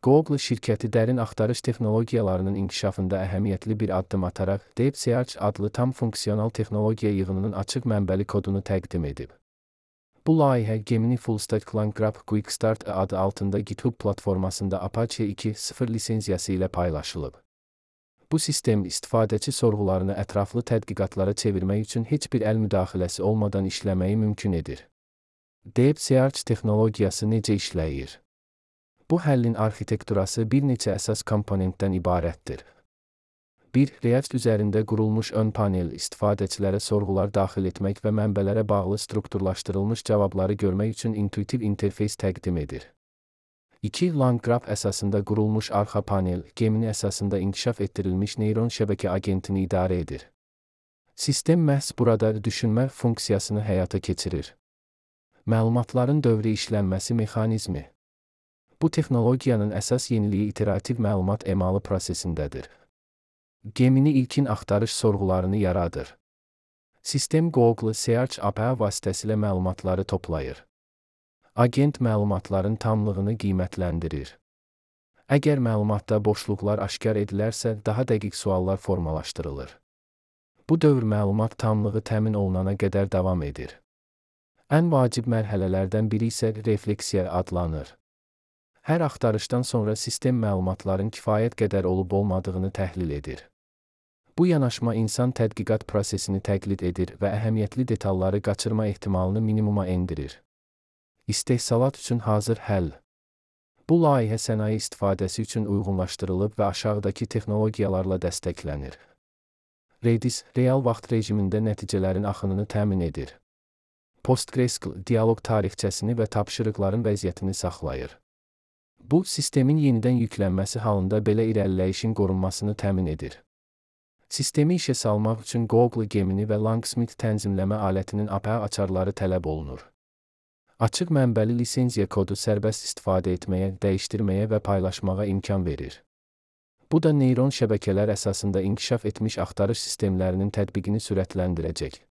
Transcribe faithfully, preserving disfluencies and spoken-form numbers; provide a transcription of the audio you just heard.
Google şirkəti dərin axtarış texnologiyalarının inkişafında əhəmiyyətli bir addım ataraq Deep Search adlı tam funksional texnologiya yığınının açıq mənbəli kodunu təqdim edib. Bu layihə Gemini Full Stack LangGraph Quick Start adı altında GitHub platformasında Apache iki nöqtə sıfır lisenziyası ilə paylaşılıb. Bu sistem istifadəçi sorğularını ətraflı tədqiqatlara çevirmək üçün heç bir əl müdaxiləsi olmadan işləməyi mümkün edir. Deep Search texnologiyası necə işləyir? Bu həllin arxitekturası bir neçə əsas komponentdən ibarətdir. bir React üzərində qurulmuş ön panel istifadəçilərə sorğular daxil etmək və mənbələrə bağlı strukturlaşdırılmış cavabları görmək üçün intuitiv interfeys təqdim edir. iki LangGraph əsasında qurulmuş arxa panel, Gemini əsasında inkişaf etdirilmiş neyron şəbəkə agentini idarə edir. Sistem məhz burada düşünmə funksiyasını həyata keçirir. Məlumatların dövrü işlənməsi mexanizmi. Bu texnologiyanın əsas yeniliyi iterativ məlumat emalı prosesindədir. Gemini ilkin axtarış sorğularını yaradır. Sistem Google Search A P I vasitəsilə məlumatları toplayır. Agent məlumatların tamlığını qiymətləndirir. Əgər məlumatda boşluqlar aşkar edilərsə, daha dəqiq suallar formalaşdırılır. Bu dövr məlumat tamlığı təmin olunana qədər davam edir. Ən vacib mərhələlərdən biri isə refleksiya adlanır. Hər axtarışdan sonra sistem məlumatların kifayət qədər olub-olmadığını təhlil edir. Bu yanaşma insan tədqiqat prosesini təqlid edir və əhəmiyyətli detalları qaçırma ehtimalını minimuma endirir. İstehsalat üçün hazır həll. Bu layihə sənaye istifadəsi üçün uyğunlaşdırılıb və aşağıdakı texnologiyalarla dəstəklənir. Redis, real vaxt rejimində nəticələrin axınını təmin edir. PostgreSQL, dialoq tarixçəsini və tapşırıqların vəziyyətini saxlayır. Bu, sistemin yenidən yüklənməsi halında belə irəliləyişin qorunmasını təmin edir. Sistemi işə salmaq üçün Google Gemini və Langsmith tənzimləmə alətinin A P I açarları tələb olunur. Açıq mənbəli lisenziya kodu sərbəst istifadə etməyə, dəyişdirməyə və paylaşmağa imkan verir. Bu da neyron şəbəkələr əsasında inkişaf etmiş axtarış sistemlərinin tətbiqini sürətləndirəcək.